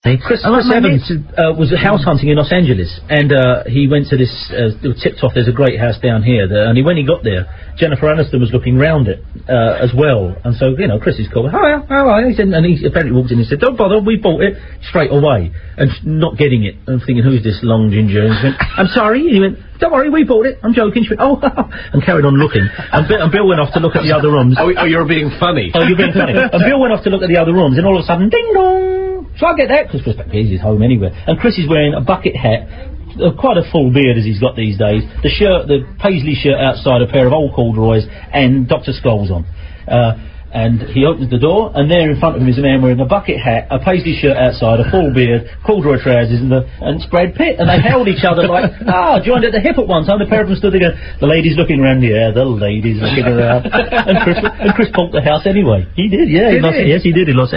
Chris Evans was house hunting in Los Angeles, and he went to this, tipped off there's a great house down here, and when he got there, Jennifer Aniston was looking round it, as well, and so, you know, Chris is called, hi, how are you? And he apparently walked in and said, don't bother, we bought it, straight away, and not getting it, and thinking, who's this long ginger, and he went, I'm sorry, and he went, don't worry, we bought it, I'm joking, she went, oh, and carried on looking, and Bill went off to look at the other rooms. Oh, you're being funny. Oh, you're being funny. And Bill went off to look at the other rooms, and all of a sudden, ding dong! So I get that, because Chris McPearsey's home anywhere. And Chris is wearing a bucket hat, quite a full beard as he's got these days, the shirt, the paisley shirt outside, a pair of old corduroys, and Dr. Scholl's on. And he opens the door, and there in front of him is a man wearing a bucket hat, a paisley shirt outside, a full beard, corduroy trousers, and it's Brad Pitt. And they held each other like, joined at the hip at one time. The pair of them stood there going, the ladies looking around, yeah, the ladies looking around. and Chris bought the house anyway. He did, yeah. Yes, he did. He lost